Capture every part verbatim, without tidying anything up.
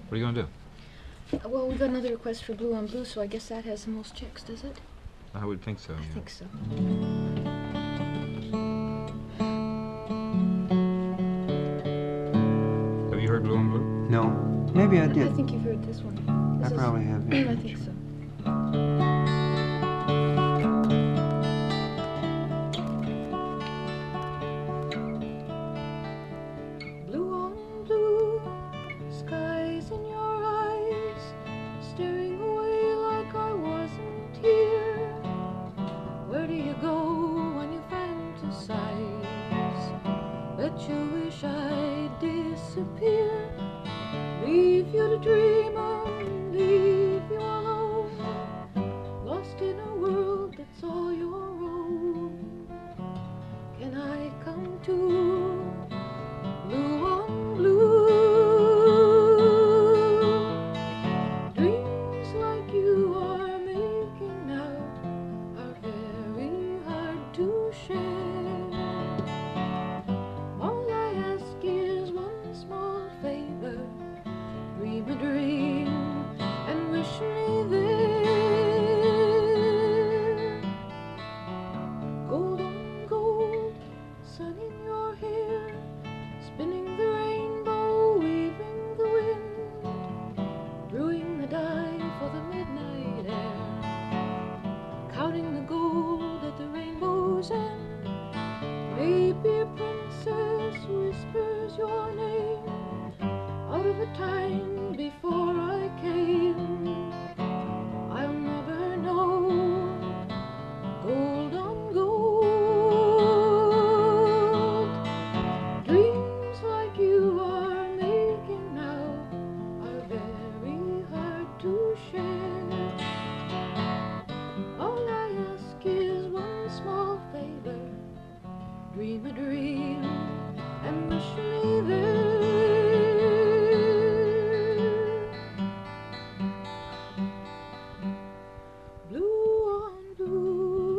What are you going to do? Uh, well, we got another request for Blue on Blue, so I guess that has the most checks, does it? I would think so, I yeah. think so. Have you heard Blue on Blue? No. Maybe I did. I think you've heard this one. This I is- probably have, yeah. I think so. Blue on blue, skies in your eyes, staring away like I wasn't here. Where do you go when you fantasize? Bet you wish I'd disappear. Leave you to dream on, leave you alone, lost in a world that's all your own. Can I come to Blue on Blue? Dreams like you are making now are very hard to share. All I ask is one small favor. Dream a dream and wish me there. Gold on gold, sun in your hair, spinning the rainbow, weaving the wind, brewing the dye for the midnight air, counting the gold at the rainbow's end. Maybe a princess whispers your name out of a time before I came. I'll never know. Gold on gold. Dreams like you are making now are very hard to share. All I ask is one small favor. Dream a dream and wish me there. Blue on blue.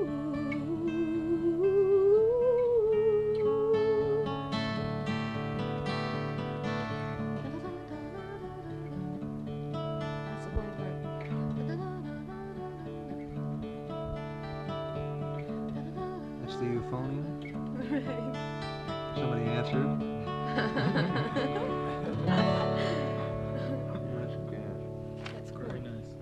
That's the one part. That's the euphonium? Right. Somebody answered? That's cool. Very nice.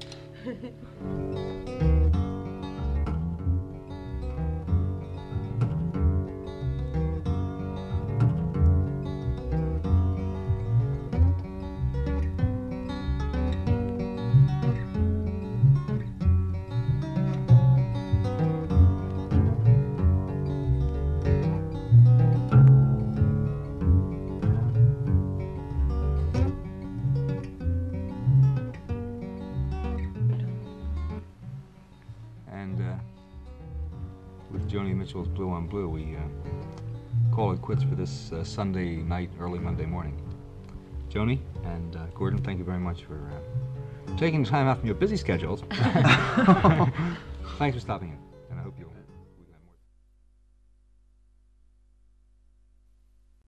And uh, with Joni Mitchell's Blue on Blue, we uh, call it quits for this uh, Sunday night, early Monday morning. Joni and uh, Gordon, thank you very much for uh, taking time out from your busy schedules. Thanks for stopping in.